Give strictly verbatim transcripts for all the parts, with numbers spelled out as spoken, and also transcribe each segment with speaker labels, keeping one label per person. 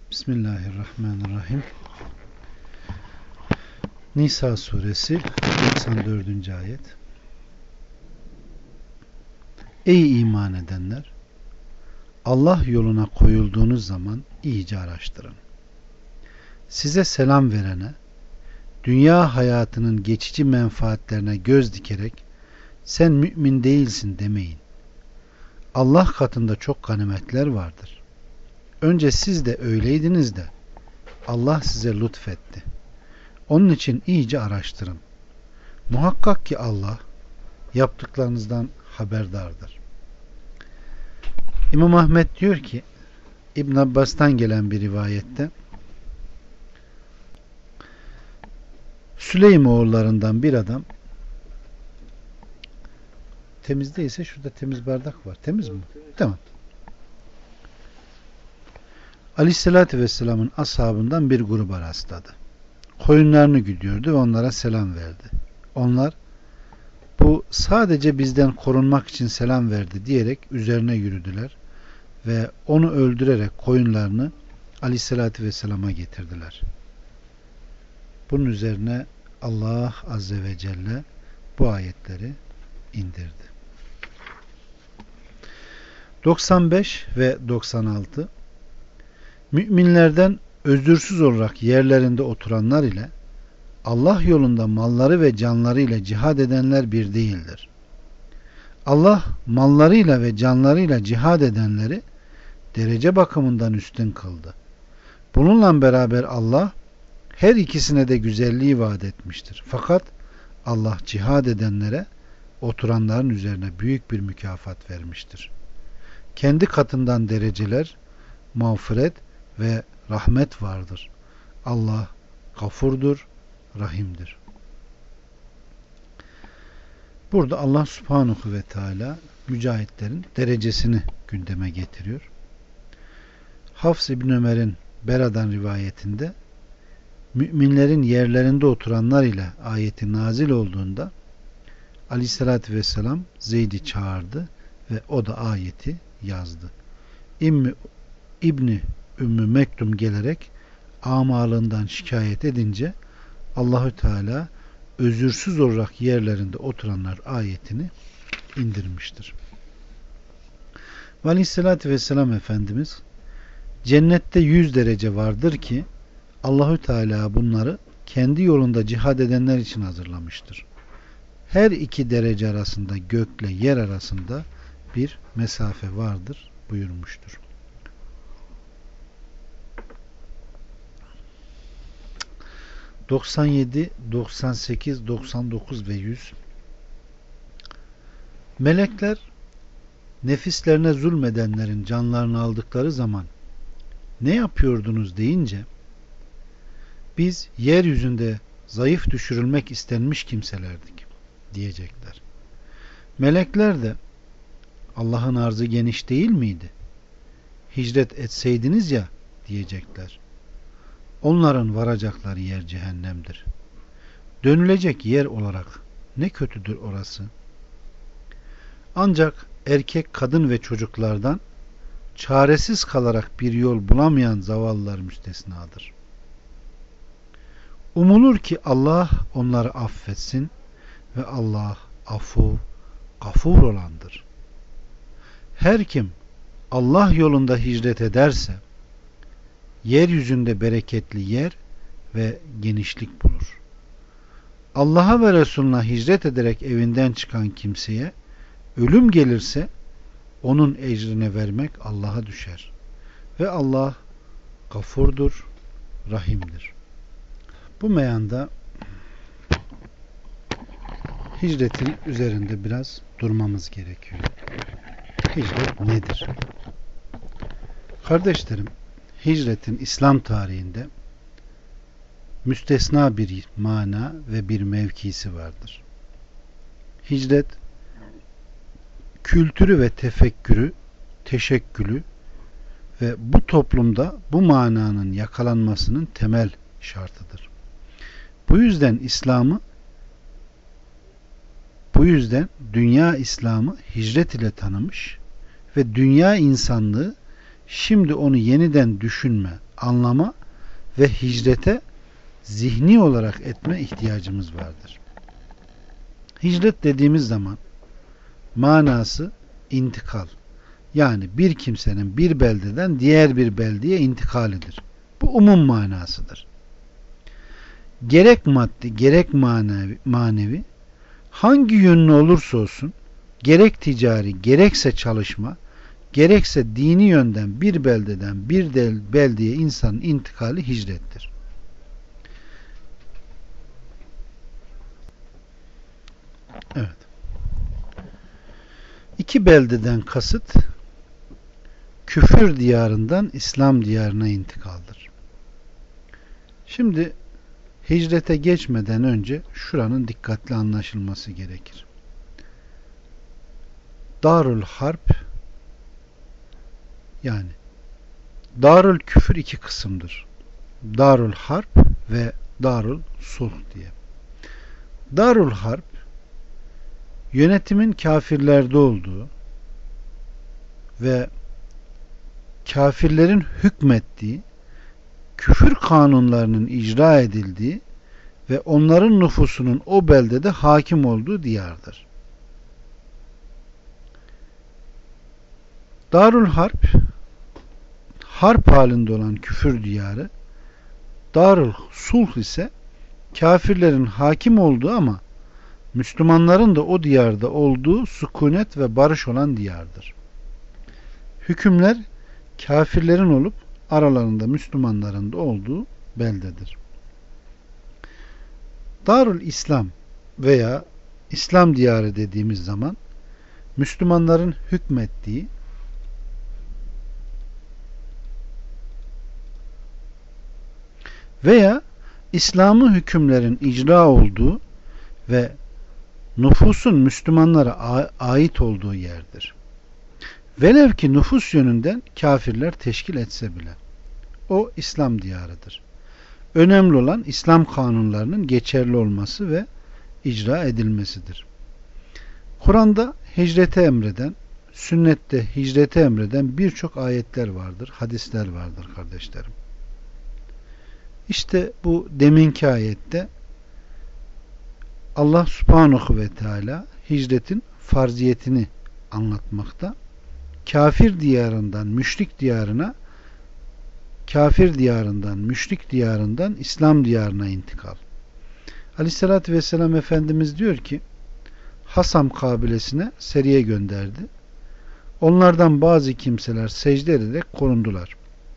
Speaker 1: Bismillahirrahmanirrahim. Nisa suresi doksan dördüncü ayet. Ey iman edenler! Allah yoluna koyulduğunuz zaman iyice araştırın. Size selam verene, dünya hayatının geçici menfaatlerine göz dikerek sen mümin değilsin demeyin. Allah katında çok ganimetler vardır. Önce siz de öyleydiniz de Allah size lütfetti. Onun için iyice araştırın. Muhakkak ki Allah yaptıklarınızdan haberdardır. İmam Ahmed diyor ki, İbn Abbas'tan gelen bir rivayette, Süleym oğullarından bir adam, temiz değilse şurada temiz bardak var. Temiz mi? Tamam. Aleyhissalatü Vesselam'ın ashabından bir gruba rastladı. Koyunlarını güdüyordu ve onlara selam verdi. Onlar, bu sadece bizden korunmak için selam verdi diyerek üzerine yürüdüler ve onu öldürerek koyunlarını Aleyhissalatü Vesselam'a getirdiler. Bunun üzerine Allah Azze ve Celle bu ayetleri indirdi. doksan beş ve doksan altı Müminlerden özürsüz olarak yerlerinde oturanlar ile Allah yolunda malları ve canları ile cihad edenler bir değildir. Allah mallarıyla ve canlarıyla cihad edenleri derece bakımından üstün kıldı. Bununla beraber Allah her ikisine de güzelliği vaat etmiştir. Fakat Allah cihad edenlere oturanların üzerine büyük bir mükafat vermiştir. Kendi katından dereceler, mağfiret ve rahmet vardır. Allah gafurdur, rahimdir. Burada Allah Subhanahu ve Teala mücahitlerin derecesini gündeme getiriyor. Hafs İbn Ömer'in Bera'dan rivayetinde müminlerin yerlerinde oturanlar ile ayeti nazil olduğunda Aleyhissalatü Vesselam Zeyd'i çağırdı ve o da ayeti yazdı. İmmi, İbni Ümmü Mektum gelerek amalından şikayet edince Allahü Teala özürsüz olarak yerlerinde oturanlar ayetini indirmiştir. Ve Aleyhissalatü Vesselam Efendimiz cennette yüz derece vardır ki Allahü Teala bunları kendi yolunda cihad edenler için hazırlamıştır. Her iki derece arasında gökle yer arasında bir mesafe vardır buyurmuştur. doksan yedi, doksan sekiz, doksan dokuz ve yüz Melekler nefislerine zulmedenlerin canlarını aldıkları zaman ne yapıyordunuz deyince biz yeryüzünde zayıf düşürülmek istenmiş kimselerdik diyecekler. Melekler de Allah'ın arzı geniş değil miydi? Hicret etseydiniz ya diyecekler. Onların varacakları yer cehennemdir. Dönülecek yer olarak ne kötüdür orası. Ancak erkek, kadın ve çocuklardan çaresiz kalarak bir yol bulamayan zavallılar müstesnadır. Umulur ki Allah onları affetsin ve Allah afu, gafur olandır. Her kim Allah yolunda hicret ederse yeryüzünde bereketli yer ve genişlik bulur. Allah'a ve Resulüne hicret ederek evinden çıkan kimseye ölüm gelirse onun ecrine vermek Allah'a düşer. Ve Allah gafurdur, rahimdir. Bu meyanda hicretin üzerinde biraz durmamız gerekiyor. Hicret nedir? Kardeşlerim, hicretin İslam tarihinde müstesna bir mana ve bir mevkisi vardır. Hicret kültürü ve tefekkürü, teşekkülü ve bu toplumda bu mananın yakalanmasının temel şartıdır. Bu yüzden İslam'ı bu yüzden dünya İslam'ı hicret ile tanımış ve dünya insanlığı şimdi onu yeniden düşünme, anlama ve hicrete zihni olarak etme ihtiyacımız vardır. Hicret dediğimiz zaman manası intikal. Yani bir kimsenin bir beldeden diğer bir beldeye intikalidir. Bu umum manasıdır. Gerek maddi, gerek manevi, manevi hangi yönlü olursa olsun, gerek ticari, gerekse çalışma, gerekse dini yönden bir beldeden bir beldeye insanın intikali hicrettir. Evet. İki beldeden kasıt küfür diyarından İslam diyarına intikaldır. Şimdi hicrete geçmeden önce şuranın dikkatli anlaşılması gerekir. Darül Harp, yani Darül Küfür iki kısımdır. Darül Harp ve Darül Sulh diye. Darül Harp yönetimin kafirlerde olduğu ve kafirlerin hükmettiği, küfür kanunlarının icra edildiği ve onların nüfusunun o beldede hakim olduğu diyardır. Darül Harp, harp halinde olan küfür diyarı, Darül Sulh ise kafirlerin hakim olduğu ama Müslümanların da o diyarda olduğu sükunet ve barış olan diyardır. Hükümler kafirlerin olup aralarında Müslümanların da olduğu beldedir. Darül İslam veya İslam diyarı dediğimiz zaman Müslümanların hükmettiği veya İslam'ı hükümlerin icra olduğu ve nüfusun Müslümanlara ait olduğu yerdir. Velev ki nüfus yönünden kafirler teşkil etse bile. O İslam diyarıdır. Önemli olan İslam kanunlarının geçerli olması ve icra edilmesidir. Kur'an'da hicrete emreden, sünnette hicrete emreden birçok ayetler vardır, hadisler vardır kardeşlerim. İşte bu deminki ayette Allah Subhanahu ve Teala hicretin farziyetini anlatmakta. Kafir diyarından müşrik diyarına, kafir diyarından müşrik diyarından İslam diyarına intikal. Aleyhissalatü vesselam Efendimiz diyor ki, Hasam kabilesine seriye gönderdi. Onlardan bazı kimseler secde ederek korundular.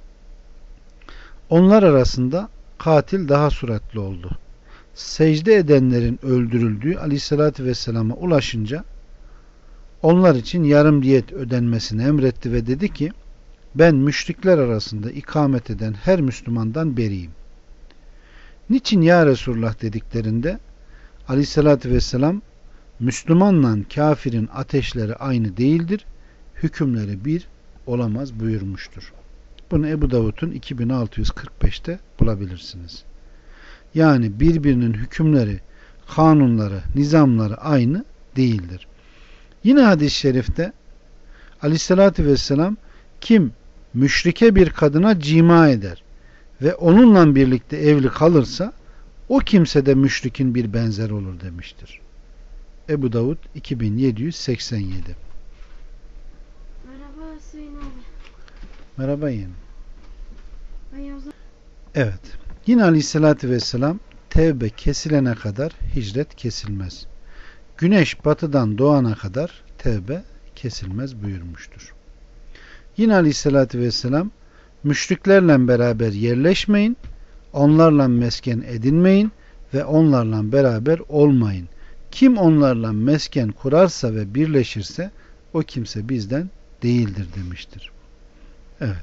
Speaker 1: Onlar arasında katil daha süratli oldu. Secde edenlerin öldürüldüğü Aleyhissalatü vesselama ulaşınca onlar için yarım diyet ödenmesini emretti ve dedi ki, ben müşrikler arasında ikamet eden her Müslümandan beriyim. Niçin ya Resulullah dediklerinde Aleyhissalatü vesselam, Müslümanla kafirin ateşleri aynı değildir, hükümleri bir olamaz buyurmuştur. Bunu Ebu Davud'un iki bin altı yüz kırk beşte bulabilirsiniz. Yani birbirinin hükümleri, kanunları, nizamları aynı değildir. Yine hadis-i şerifte Aleyhissalatü vesselam, kim müşrike bir kadına cima eder ve onunla birlikte evli kalırsa o kimse de müşrikin bir benzeri olur demiştir. Ebu Davud iki bin yedi yüz seksen yedi.
Speaker 2: Merhaba Hüseyin abi.
Speaker 1: Merhaba yeğenim. Evet. Yine Aleyhissalatü vesselam, tevbe kesilene kadar hicret kesilmez. Güneş batıdan doğana kadar tevbe kesilmez buyurmuştur. Yine Aleyhissalatü vesselam, müşriklerle beraber yerleşmeyin, onlarla mesken edinmeyin ve onlarla beraber olmayın. Kim onlarla mesken kurarsa ve birleşirse o kimse bizden değildir demiştir. Evet.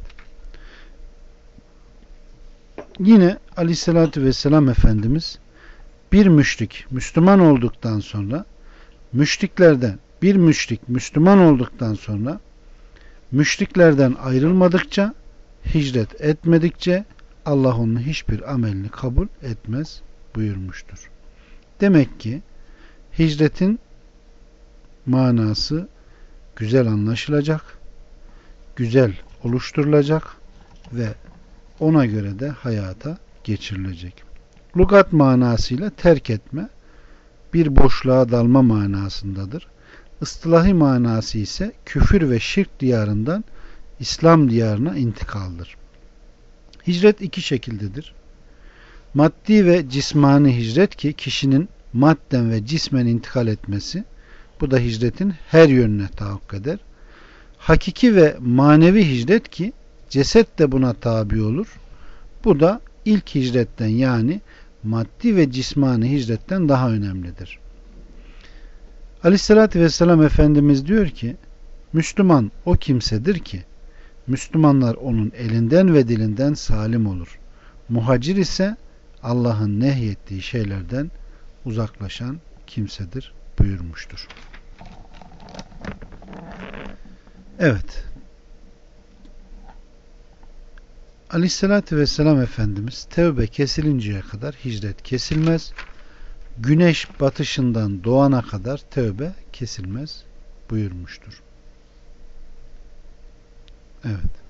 Speaker 1: Yine Aleyhissalatü vesselam Efendimiz, bir müşrik Müslüman olduktan sonra, müşriklerden bir müşrik Müslüman olduktan sonra müşriklerden ayrılmadıkça, hicret etmedikçe Allah onun hiçbir amelini kabul etmez buyurmuştur. Demek ki hicretin manası güzel anlaşılacak, güzel oluşturulacak ve ona göre de hayata geçirilecek. Lugat manasıyla terk etme, bir boşluğa dalma manasındadır. İstilahi manası ise küfür ve şirk diyarından İslam diyarına intikaldır. Hicret iki şekildedir. Maddi ve cismani hicret ki kişinin madden ve cismen intikal etmesi, bu da hicretin her yönüne tahakkuk eder. Hakiki ve manevi hicret ki ceset de buna tabi olur. Bu da ilk hicretten yani maddi ve cismani hicretten daha önemlidir. Aleyhissalatü vesselam Efendimiz diyor ki, Müslüman o kimsedir ki Müslümanlar onun elinden ve dilinden salim olur. Muhacir ise Allah'ın nehyettiği şeylerden uzaklaşan kimsedir buyurmuştur. Evet. Aleyhissalatü vesselam Efendimiz tevbe kesilinceye kadar hicret kesilmez. Güneş batışından doğana kadar tevbe kesilmez buyurmuştur. Evet.